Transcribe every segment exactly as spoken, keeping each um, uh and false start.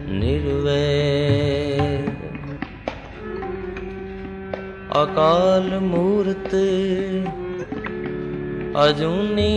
निर्वैर। अकाल मूरत अजूनी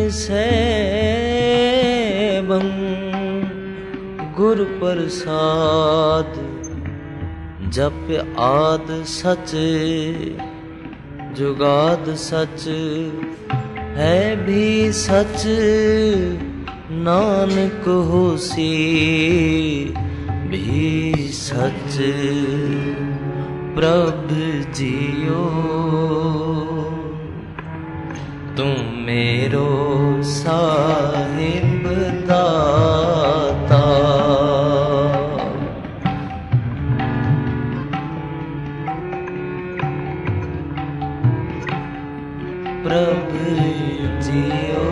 सैभं, गुर प्रसाद जप आद सच, जुगाद सच है भी सच, नानक होसी भी सच। प्रभु जियो तुम मेरो साहिब दाता। प्रभु जियो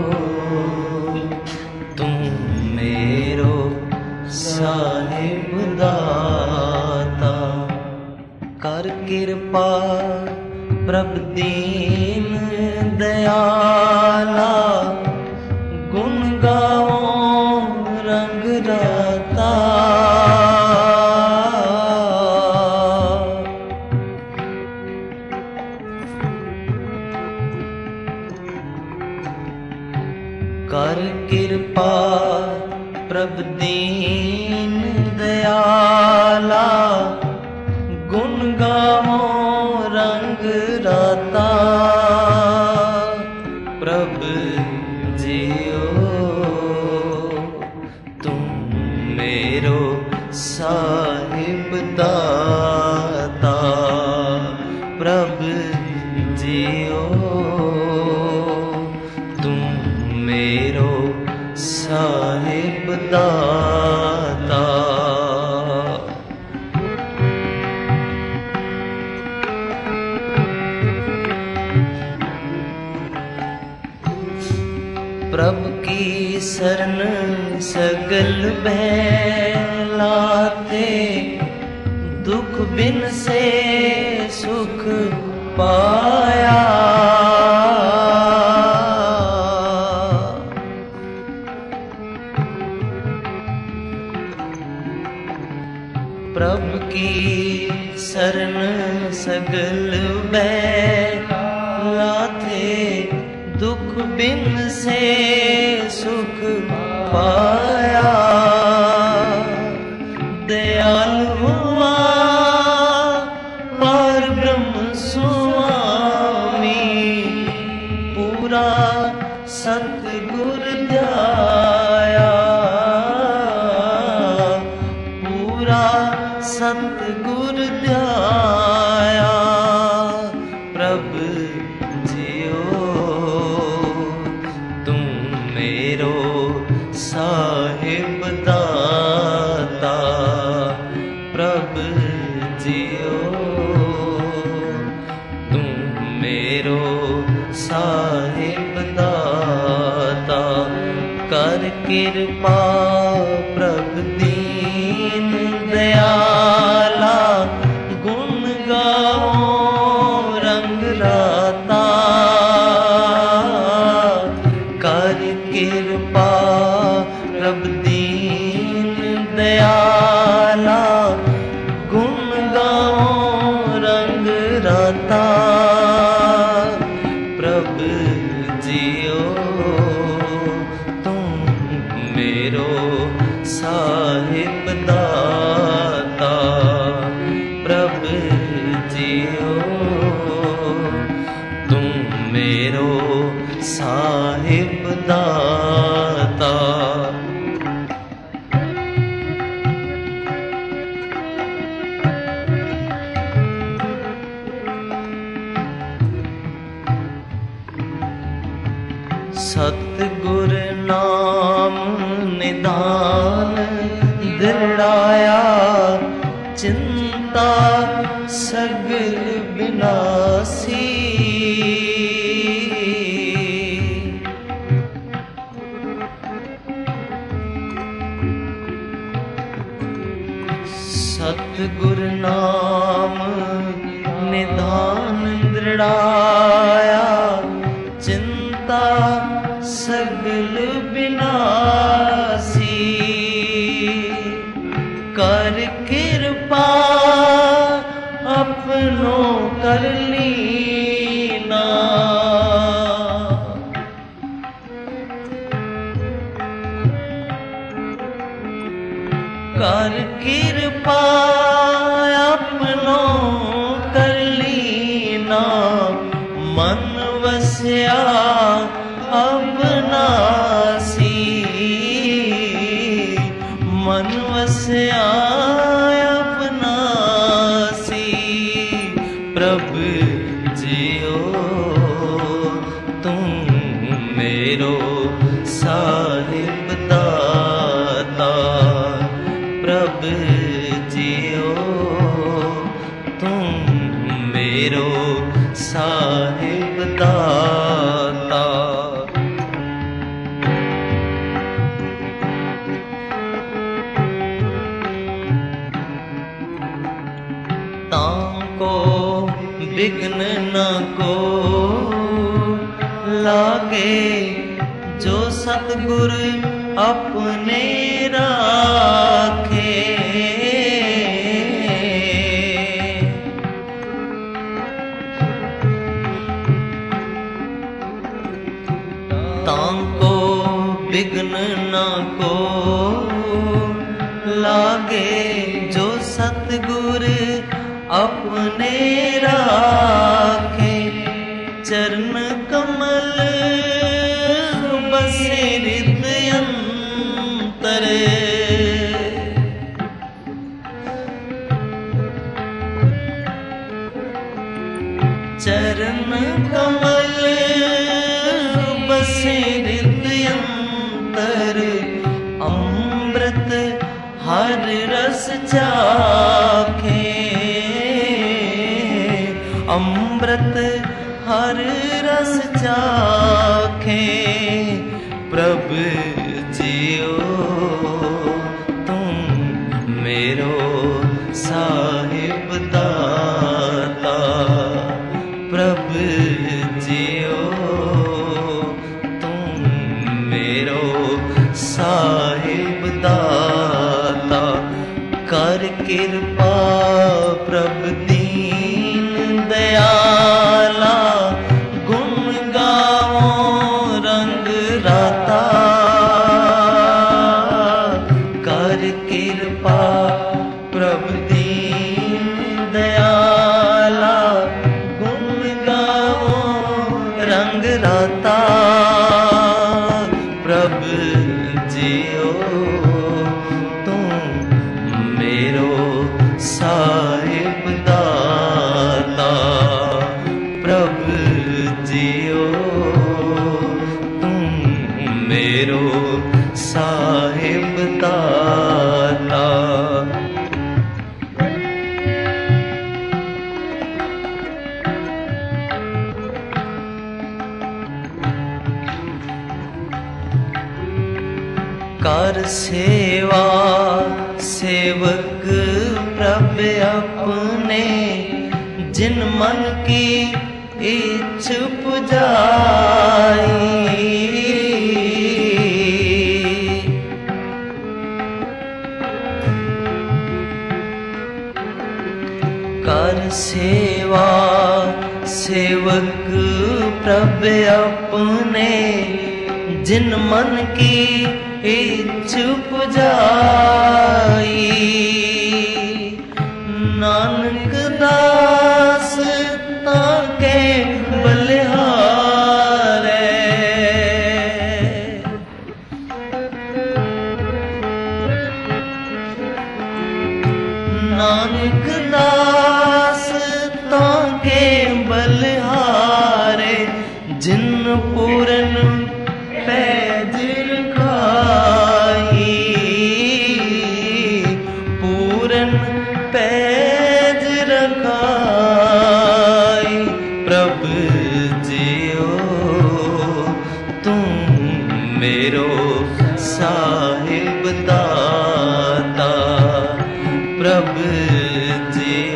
तुम मेरो साहिब दाता। कर कृपा प्रभु दीन दयाला, गुण गाओ रंग राता। कर कृपा प्रभु दीन दयाला, गुण गाओ रंग राता। प्रभु जियो तुम मेरो साहिब दाता। प्रभु जियो तुम मेरो साहिब दाता। प्रभु की शरण सगल बहलाते, दुख बिन से सुख पाया। प्रभु की शरण सगल बहलाते, दुख बिन से सुख पाया। दयाल हुआ पर ब्रह्म स्वामी, पूरा सतगुर ध्याया। पूरा सतगुर ध्याया। प्रभु जियो तुम मेरो साहिब दाता। प्रभु जियो तुम मेरो साहिब दाता। कर कृपा प्रभु दीन दयाला, गुण गाओ रंग राता। कर कृपा प्रभु दीन दयाला, गुण गाओ रंग राता। प्रभु जियो तुम मेरो साहिब दाता। प्रभु जियो तुम मेरो साहिब दाता। सतगुर नाम निधान दृढ़ाया, चिंता सगल विनाशी। सतगुर नाम निधान दृढ़ाया, चिंता सगल विनाशी। कर कृपा अपनो कर लीना। कर कृपा अपनो कर लीना। मन वस्या अविनाशी, मन वस्या अविनाशी। प्रभु जियो तुम मेरो साहिब दाता। प्रभु जियो तुम मेरो साहिब दाता। ताको विघ्न न को लागे, जो सतगुर अपने राखे। ताको विघ्न न को लागे, जो सतगुर अपने राखे। चरण कमल बसे हृदय अंतर, चरण कमल बसे हृदय अंतर। अमृत हर रस चाखे, अमृत हर रस चाखे। प्रभु जियो तुम मेरो साहिब दाता। प्रभु जियो तुम मेरो साहिब दाता। कर कृपा प्रभु दीन दयाला, गुण गाओ रंग राता। कर कृपा प्रभु दीन दयाला, गुण गाओ रंग राता। प्रभु जियो तुम मेरो साहिब दाता। प्रभु जियो तुम मेरो साहिब दाता। कर सेवा सेवक प्रभु अपने, जिन मन की इच्छ पुजाई। कर सेवा सेवक प्रभु अपने, जिन मन की इच्छ पुजाई। नानक दास ताके बलिहारे, नानक दास ताके बलिहारे। जिन पूरन पैज रखाई, पूरन पैज रखाई। प्रभु जियो तुम मेरो साहिब दाता। प्रभु जी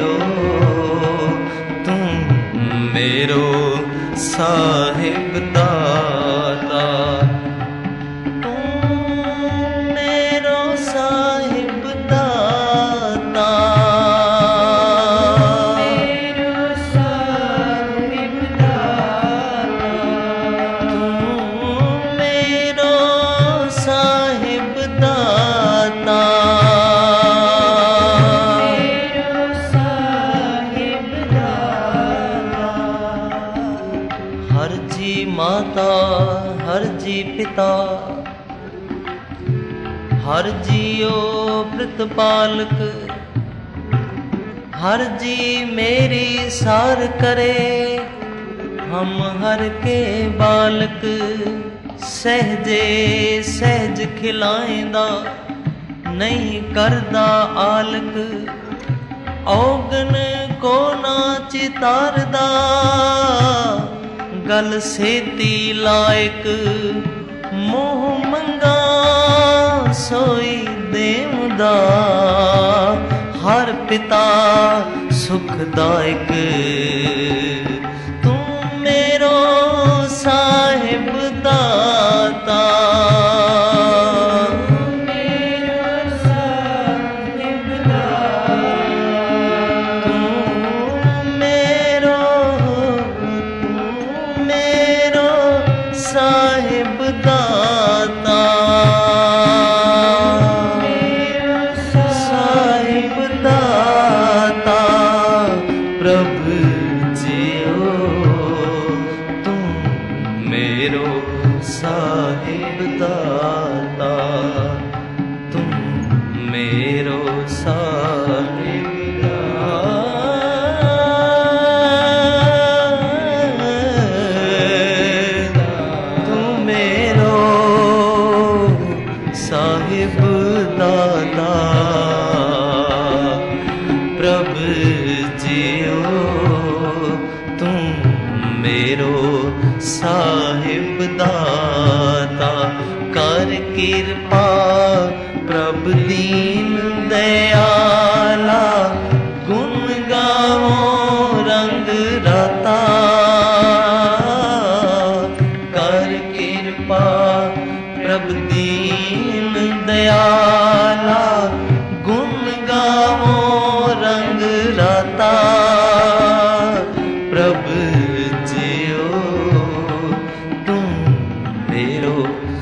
पिता। हर जियो प्रतिपालक, हर जी मेरी सार करे। हम हर के बालक, सहजे सहज खिलाएंदा, नहीं करदा आलक। औगन को ना चितारदा, गल सेती लायक। मोह मंगा सोई देवदा, हर पिता सुखदायक। तू मेरो साहिब दाता, मेरो साहिब दाता। तू मेरो, तू मेरो साहिब दाता। प्रभु जियो तुम मेरो साहिब दाता, तुम मेरो साहिब दाता। तुम मेरो साहिब दाता। प्रभु जियो तुम मेरो साहिब दाता। कर कृपा प्रभु दीन दयाला, गुण गावो रंग राता। कर कृपा प्रभु दीन दयाला, गुण गावो रंग राता। प्रभु जियो तुम मेरो